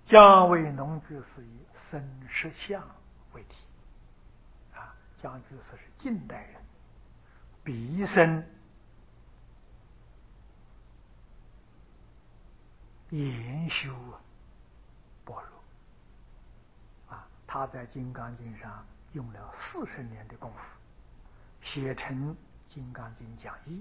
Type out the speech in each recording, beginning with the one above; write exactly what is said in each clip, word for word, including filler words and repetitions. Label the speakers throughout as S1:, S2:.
S1: 姜维农居士以生实相为题，啊，姜居士是近代人，毕生研修般若，啊，他在《金刚经》上用了四十年的功夫，写成《金刚经》讲义，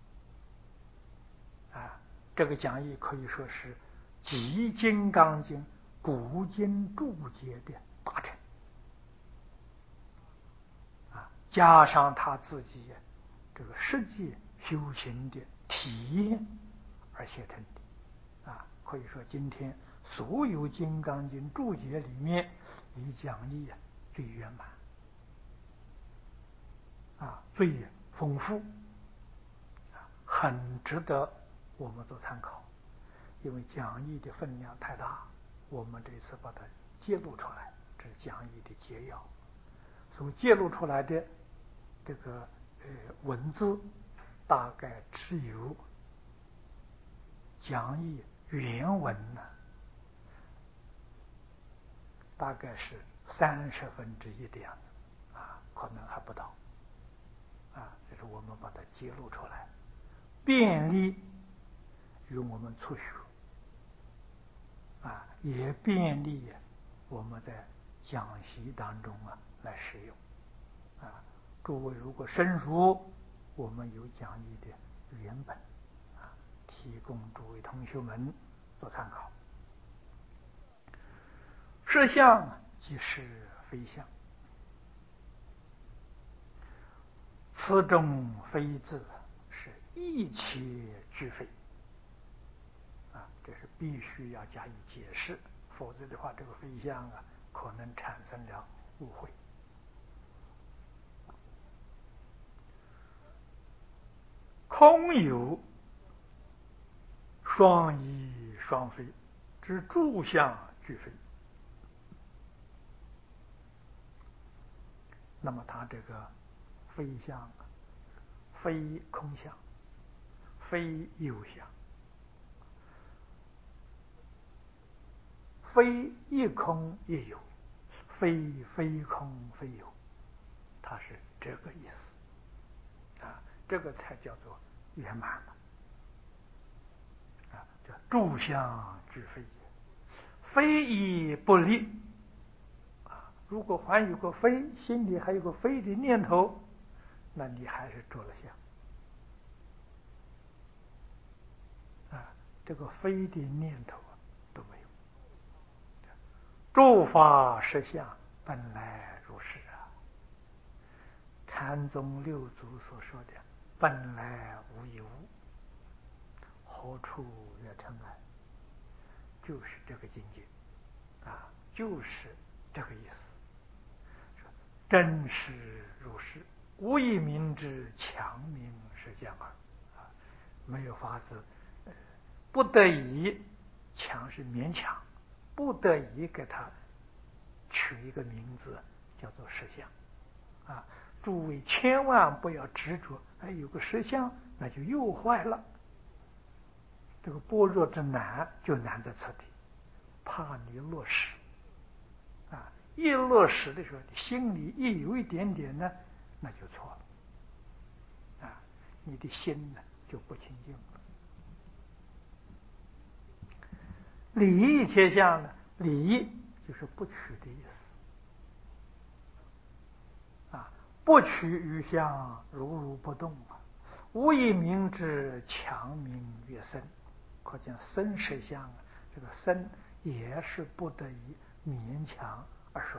S1: 啊，这个讲义可以说是集《金刚经》古今注解的大成，啊，加上他自己这个实际修行的体验而写成的，啊，可以说今天所有《金刚经》注解里面，以讲义啊最圆满，啊，最丰富，啊，很值得我们做参考。因为讲义的分量太大，我们这次把它揭露出来，这是讲义的摘要。所揭露出来的这个呃文字，大概只有讲义原文呢，大概是三十分之一的样子，啊，可能还不到，啊，这是我们把它揭露出来，便利于我们初学。啊，也便利我们在讲习当中啊来使用，啊，诸位如果深入，我们有讲义的原本，啊，提供诸位同学们做参考。实相即是非相，此中非字是一切俱非。啊，这是必须要加以解释，否则的话，这个非相啊，可能产生了误会。空有双依双非之诸相俱非，那么它这个非相啊，非空相，非有相，非一空一有，非非空非有，它是这个意思啊，这个才叫做圆满了啊，叫诸相俱非也，非亦不立啊。如果还有个非，心里还有个非的念头，那你还是着了相啊，这个非的念头都没有。诸法实相本来如是啊，禅宗六祖所说的本来无一物，何处惹尘埃，就是这个境界啊，就是这个意思。真实如是，无以明之，强名实相耳啊，没有法子，呃，不得已，强是勉强，不得已给他取一个名字叫做实相啊。诸位千万不要执着，哎，有个实相，那就又坏了。这个般若之难就难在此地，怕你落实啊！一落实的时候，你心里一有一点点呢，那就错了啊！你的心呢就不清净了。理一切相呢，理就是不取的意思啊，不取于相，如如不动啊，无以明之，强名曰生。可见生实相啊，这个生也是不得已勉强而说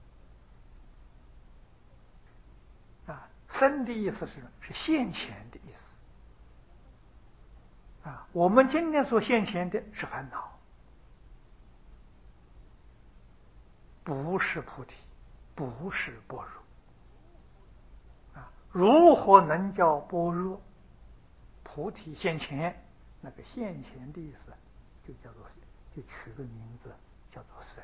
S1: 的啊。生的意思是是现前的意思啊。我们今天所现前的是烦恼，不是菩提，不是般若啊。如何能叫般若菩提现前？那个现前的意思就叫做，就取个名字叫做生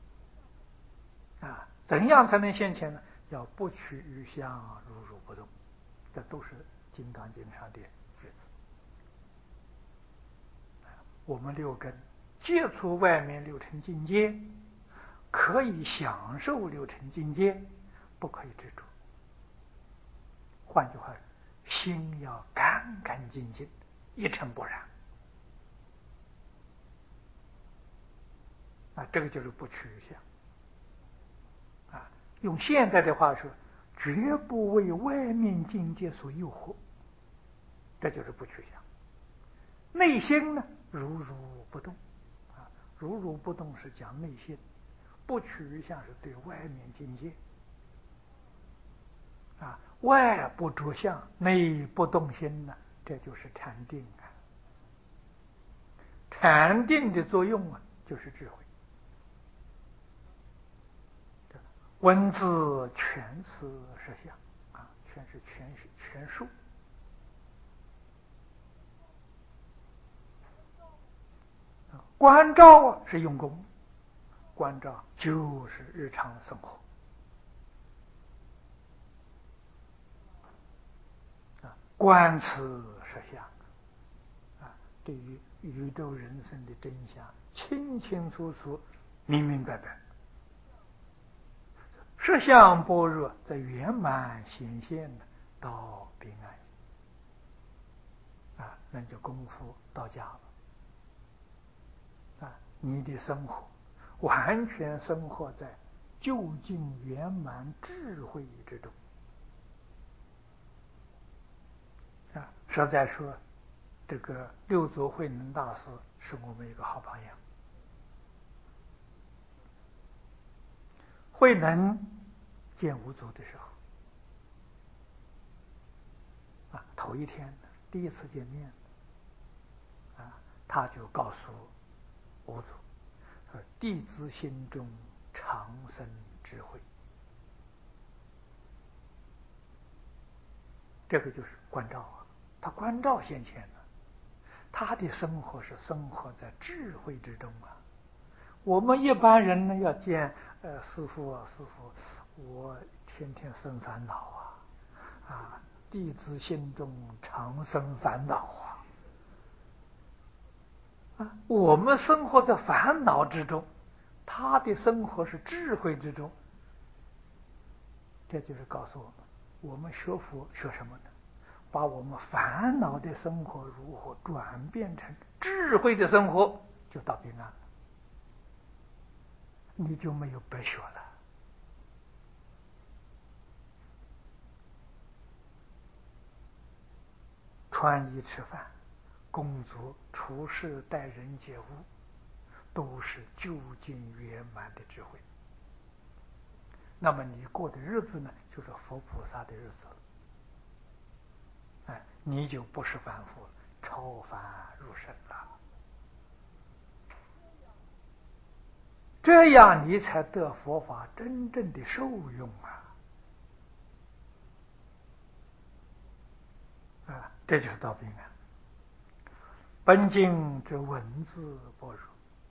S1: 啊。怎样才能现前呢？要不取于相，如如不动，这都是《金刚经》上的句子。我们六根接触外面六尘境界，可以享受六尘境界，不可以执着。换句话说，心要干干净净，一尘不染。啊，这个就是不取向。啊，用现代的话说，绝不为外面境界所诱惑，这就是不取向。内心呢，如如不动。啊，如如不动是讲内心，不取向是对外面境界。啊，外不着相，内不动心呢，这就是禅定啊。禅定的作用啊，就是智慧。文字全是实相啊，全是全全数。关照啊是用功，关照就是日常生活啊，观此实相啊，对于宇宙人生的真相清清楚楚、明明白白。实相般若在圆满显现到彼岸啊，那就功夫到家了啊！你的生活完全生活在究竟圆满智慧之中啊！实在说，这个六祖慧能大师是我们一个好榜样。慧能见五祖的时候啊，头一天第一次见面啊，他就告诉五祖说：“弟子心中常生智慧。”这个就是关照啊，他关照现前了，他的生活是生活在智慧之中啊。我们一般人呢，要见呃师父啊，师父，我天天生烦恼啊，啊，弟子心中常生烦恼啊，啊，我们生活在烦恼之中，他的生活是智慧之中，这就是告诉我们，我们学佛学什么呢？把我们烦恼的生活如何转变成智慧的生活，就到彼岸了，你就没有白学了。穿衣吃饭、工作、处事、待人接物，都是究竟圆满的智慧。那么你过的日子呢，就是佛菩萨的日子了。哎，你就不是凡夫了，超凡入圣了。这样你才得佛法真正的受用啊！啊，这就是道宾啊。本经之文字般若，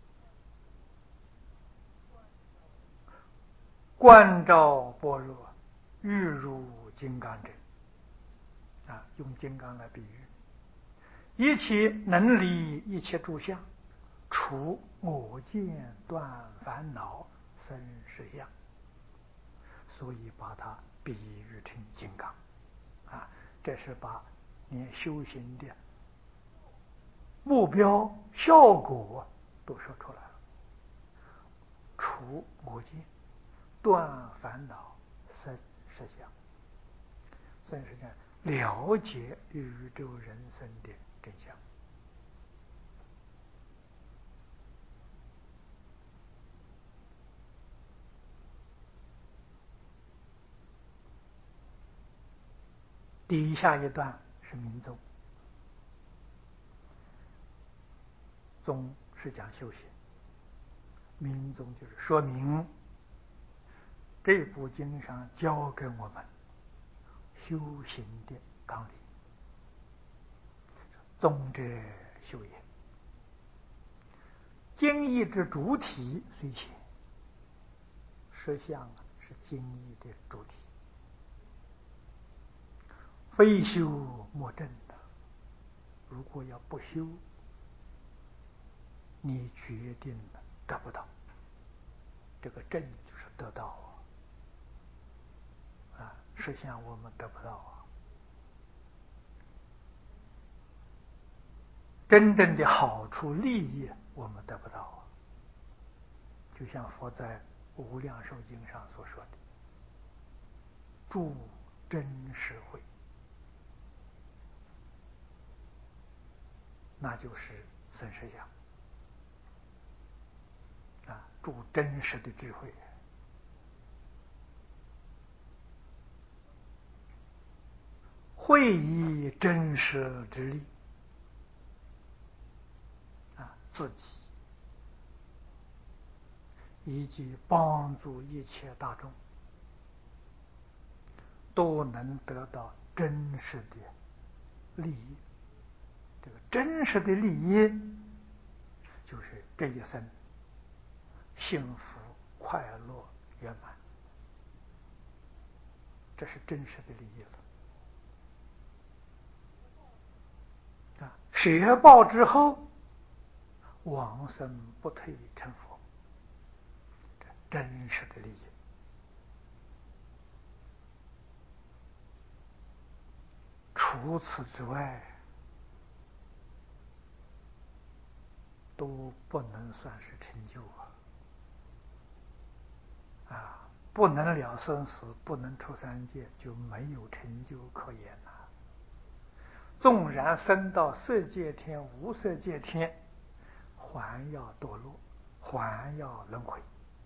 S1: 观照般若，欲如金刚针。啊，用金刚来比喻，一切能离一切诸相，除我见断烦恼生实相，所以把它比喻成金刚。啊，这是把你修行的目标效果都说出来了。除我见，断烦恼生实相，生实相了解宇宙人生的真相。底下一段是明宗，宗是讲修行，明宗就是说明这部经上教给我们修行的纲领。宗者修也，经义之主体虽浅，实相是经义的主体，非修莫证的。如果要不修， 你决定得不到。这个正就是得到啊，啊，实相我们得不到啊。真正的好处利益我们得不到啊。就像佛在《无量寿经》上所说的，住真实慧，那就是生实相啊，住真实的智慧，慧以真实之力啊，自己以及帮助一切大众都能得到真实的利益。这个真实的利益就是这一生幸福快乐圆满，这是真实的利益了啊！舍报之后往生不退成佛，这真实的利益。除此之外都不能算是成就啊！啊，不能了生死，不能出三界，就没有成就可言了。纵然升到色界天、无色界天，还要堕落，还要轮回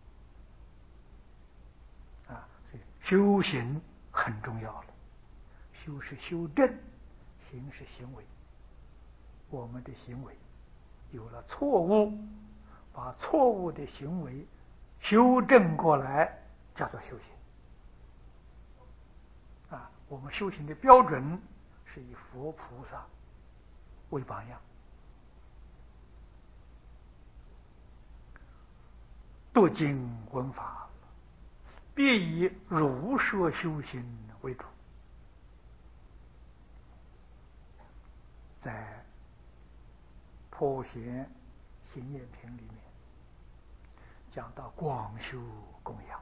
S1: 啊！所以修行很重要了。修是修正，行是行为。我们的行为有了错误，把错误的行为修正过来，叫做修行啊！我们修行的标准是以佛菩萨为榜样，读经闻法必以如说修行为主。在普贤行愿品里面讲到广修供养，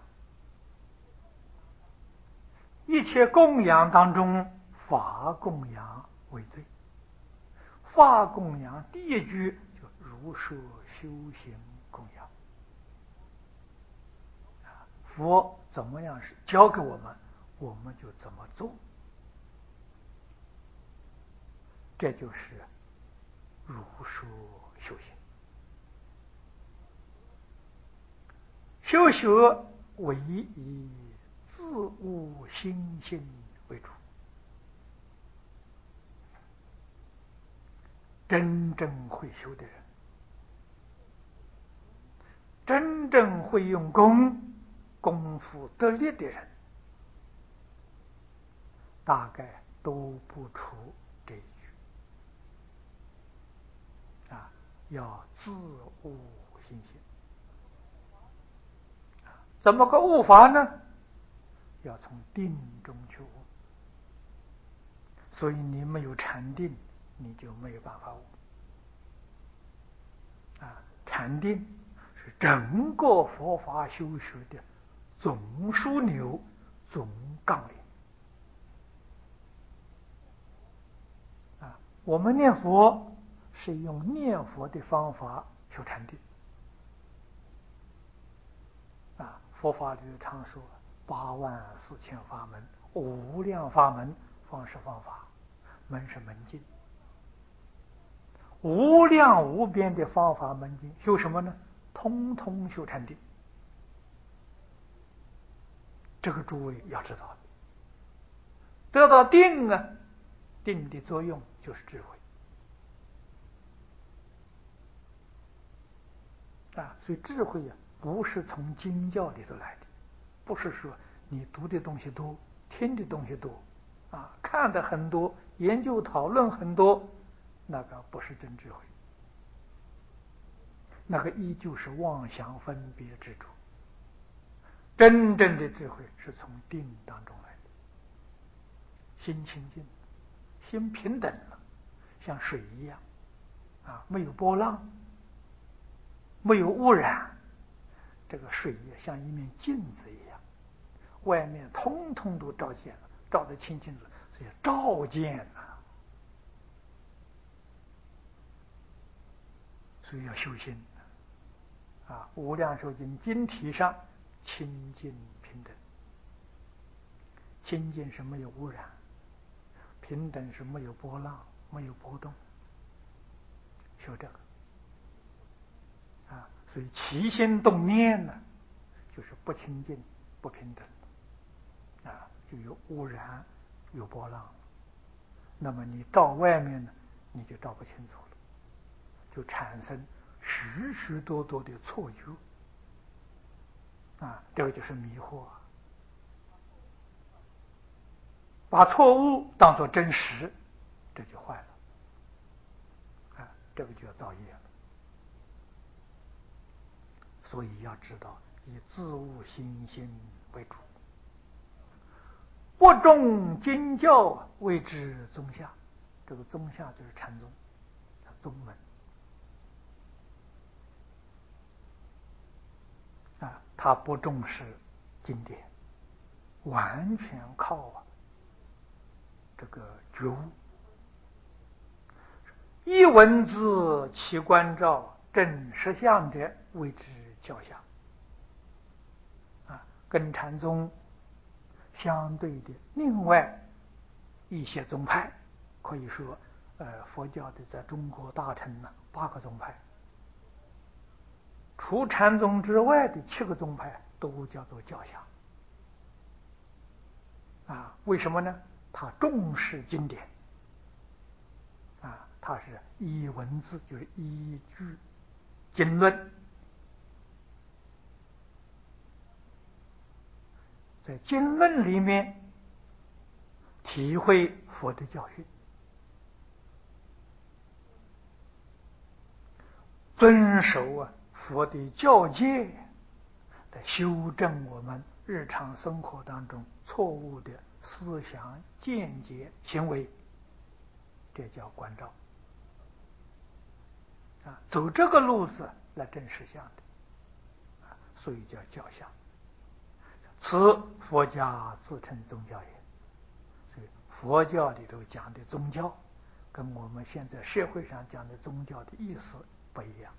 S1: 一切供养当中，法供养为最。法供养第一句就如说修行供养，佛怎么样是教给我们，我们就怎么做，这就是如说修行。修学唯以自悟心性为主，真正会修的人，真正会用功功夫得力的人，大概都不出这一句啊，要自悟心性。怎么个悟法呢？要从定中去悟。所以你没有禅定，你就没有办法悟啊！禅定是整个佛法修学的总枢纽、总纲领啊！我们念佛是用念佛的方法修禅定啊！佛法里常说八万四千法门，无量法门，方是方法，门是门径，无量无边的方法门径，修什么呢？通通修禅定。这个诸位要知道的，得到定啊，定的作用就是智慧啊。所以智慧啊，不是从经教里头来的，不是说你读的东西多，听的东西多啊，看的很多，研究讨论很多，那个不是真智慧，那个依旧是妄想分别执着。真正的智慧是从定当中来的，心清净，心平等了，像水一样啊，没有波浪没有污染，这个水也像一面镜子一样，外面通通都照见了，照得清清楚，所以照见呐、啊。所以要修心啊！《无量寿经》经题上清净平等，清净是没有污染，平等是没有波浪、没有波动，修这个啊！所以起心动念呢，就是不清净、不平等啊，就有污染、有波浪。那么你照外面呢，你就照不清楚了，就产生许许多多的错觉啊，这个就是迷惑，把错误当作真实，这就坏了啊，这个就要造业了。所以要知道，以自悟心性为主，不重经教谓之宗下。这个宗下就是禅宗，宗门啊，他不重视经典，完全靠啊这个觉悟，一文字其观照真实相者谓之教下啊，跟禅宗相对的另外一些宗派，可以说呃佛教的在中国大乘呢八个宗派，除禅宗之外的七个宗派都叫做教下啊。为什么呢？他重视经典啊，他是依文字，就是依据经论，在经论里面体会佛的教训，遵守啊佛的教诫，来修正我们日常生活当中错误的思想、见解、行为，这叫观照啊，走这个路子来证实相的啊，所以叫教相。此佛家自称宗教也。所以佛教里头讲的宗教，跟我们现在社会上讲的宗教的意思不一样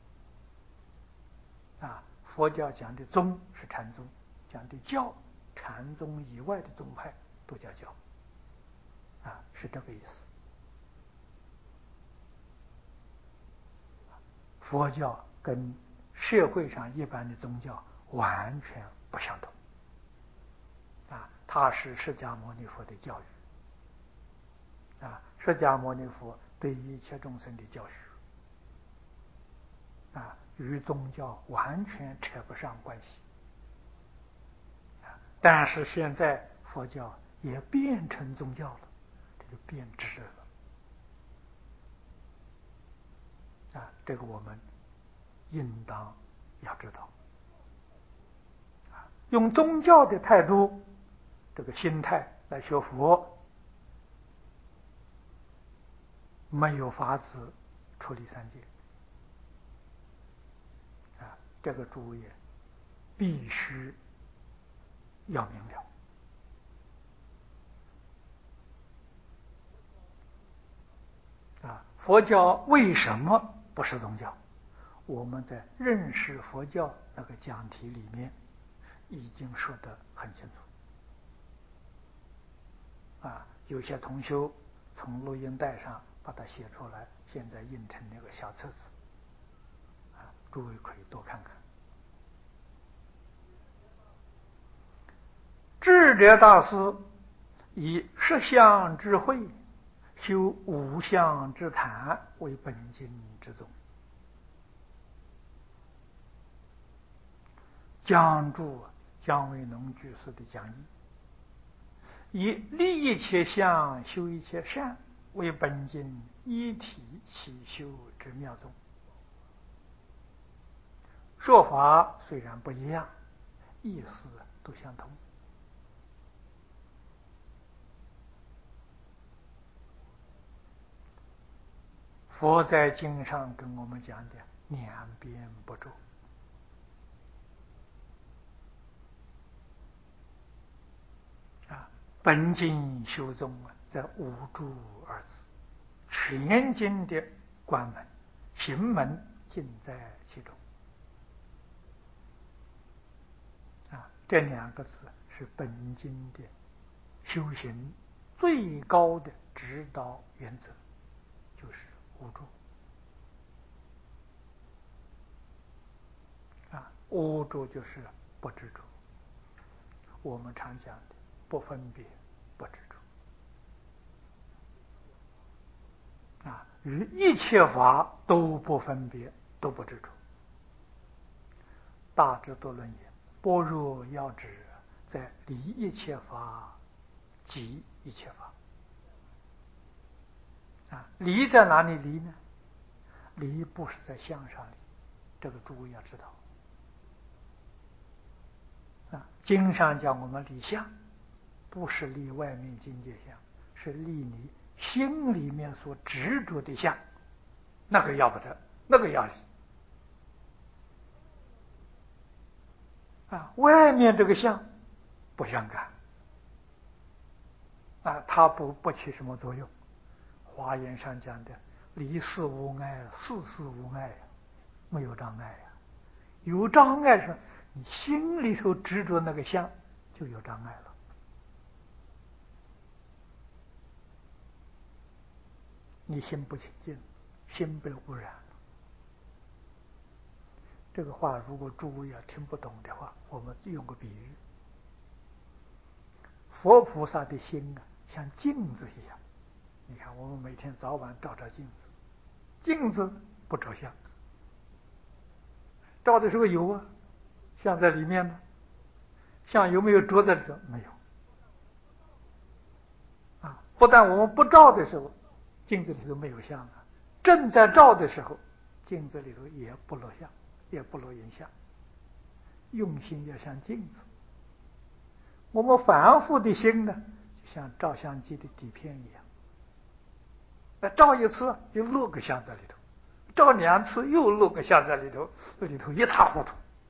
S1: 啊。佛教讲的宗是禅宗，讲的教，禅宗以外的宗派都叫教啊，是这个意思。佛教跟社会上一般的宗教完全不相同啊，它是释迦牟尼佛的教育啊，释迦牟尼佛对一切众生的教学啊，与宗教完全扯不上关系啊。但是现在佛教也变成宗教了，这就变质了啊，这个我们应当要知道啊，用宗教的态度，这个心态来学佛，没有法子处理三界啊，这个诸位必须要明了啊。佛教为什么不是宗教？我们在认识佛教那个讲题里面已经说得很清楚啊。有些同修从录音带上把它写出来，现在印成那个小册子啊，诸位可以多看看。智者大师以实相智慧修无相之谈为本经之宗，讲注姜维农居士的讲义，以立一切相修一切善为本经一体起修之妙宗。说法虽然不一样，意思都相同。佛在经上跟我们讲的两边不住。啊，本经修宗啊，在无住二字，全经的关门、行门尽在其中。啊，这两个字是本经的修行最高的指导原则，就是无住。啊，无住就是不执着。我们常讲的不分别、不执着。啊，与一切法都不分别，都不执着。大智度论言：般若要旨，在离一切法，即一切法。啊，离在哪里离呢？离不是在相上离，这个诸位要知道。啊，经上讲我们离相，不是离外面境界相，是离你心里面所执着的相，那个要不得，那个要离。啊，外面这个相不相干，啊，它不不起什么作用。华严上讲的离事无碍，事事无碍，没有障碍呀。有障碍是你心里头执着那个相，就有障碍了。你心不清净，心被污染了。这个话如果诸位要听不懂的话，我们用个比喻：佛菩萨的心啊，像镜子一样。你看，我们每天早晚照照镜子，镜子不着相，照的时候有啊，像在里面呢。像有没有着在里头？没有。啊，不但我们不照的时候，镜子里头没有相啊；正在照的时候，镜子里头也不落相，也不落影像。用心要像镜子。我们凡夫的心呢，就像照相机的底片一样，那照一次就落个相在里头，照两次又落个相在里头，这里头一塌糊涂。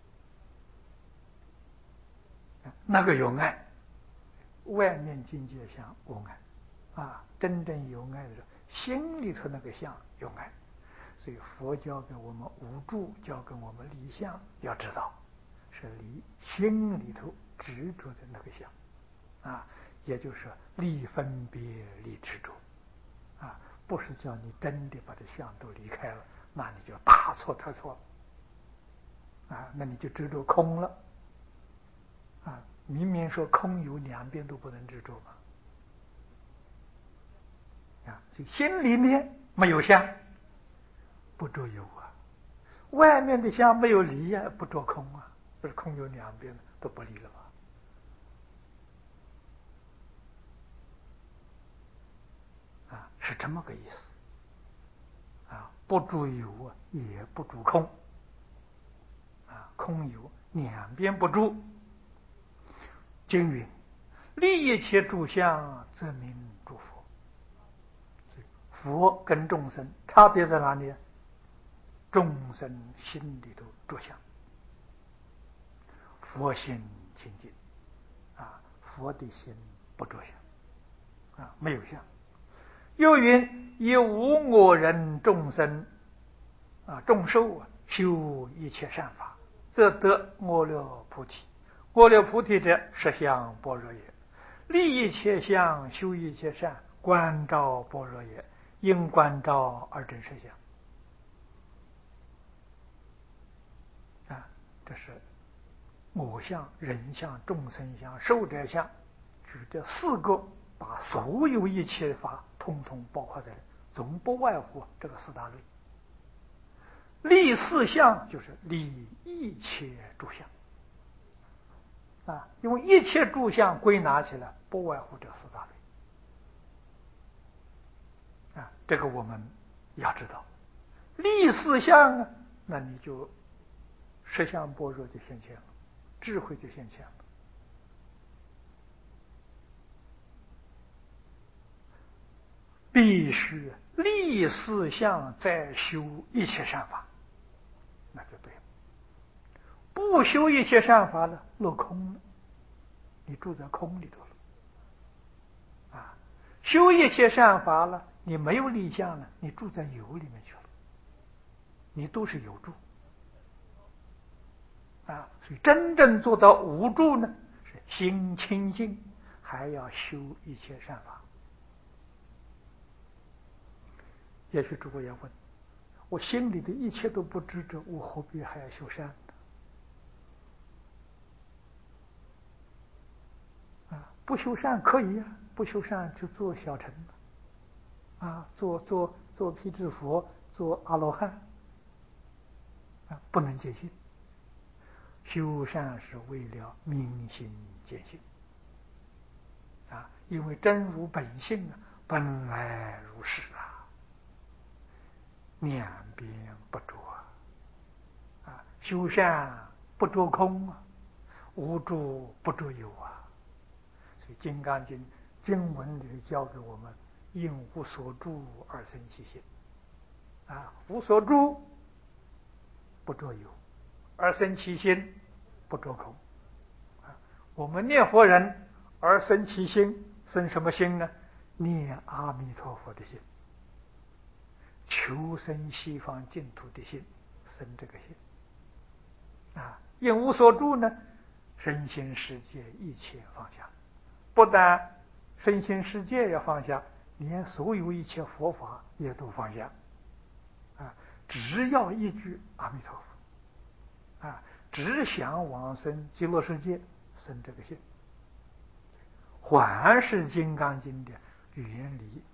S1: 那个有爱，外面境界相无爱，啊，真正有爱的时候，心里头那个相有爱。所以佛教给我们无住，教给我们离相，要知道是离心里头执着的那个相，啊，也就是离分别、离执着，啊，不是叫你真的把这相都离开了，那你就大错特错了，啊，那你就执着空了，啊，明明说空有两边都不能执着嘛，啊，所以心里面没有相，不着有啊，外面的相没有离啊，不着空啊，不是空有两边都不离了吗？啊，是这么个意思。啊，不住有啊，也不住空。啊，空有两边不住。经云：立一切诸相，则名诸佛。佛跟众生差别在哪里？众生心里头着相，佛心清净，啊，佛的心不着相，啊，没有相。又云：以无我人众生，啊，众寿啊，修一切善法，则得阿耨菩提。阿耨菩提者，实相般若也。立一切相，修一切善，观照般若也。应观照二真实相。啊，这是我相、人相、众生相、寿者相，举这四个，把所有一切法统统包括在内，总不外乎这个四大类。立四相就是立一切诸相，啊，因为一切诸相归纳起来不外乎这四大类，啊，这个我们要知道。立四相啊，那你就实相般若就现前了，智慧就现前了。必须立四相，再修一切善法。 那就对了。不修一切善法了，落空了，你住在空里头了。啊，修一切善法了，你没有立相了，你住在有里面去了，你都是有住。啊，所以真正做到无住呢，是心清净，还要修一切善法。也许诸位要问，我心里的一切都不执着，我何必还要修善呢？啊，不修善可以啊，不修善就做小乘啊，做做做辟支佛，做阿罗汉啊，不能见性。修善是为了明心见性啊，因为真如本性啊，本来如是啊，两边不着啊，修善不着空啊，无住不着有啊。所以《金刚经》经文里教给我们，应无所住而生其心啊，无所住不着有，而生其心不着空啊。我们念佛人而生其心，生什么心呢？念阿弥陀佛的心，求生西方净土的心，生这个心啊。应无所住呢，身心世界一切放下，不但身心世界要放下，连所有一切佛法也都放下啊！只要一句阿弥陀佛啊，只想往生极乐世界，生这个心。还是《金刚经》的原理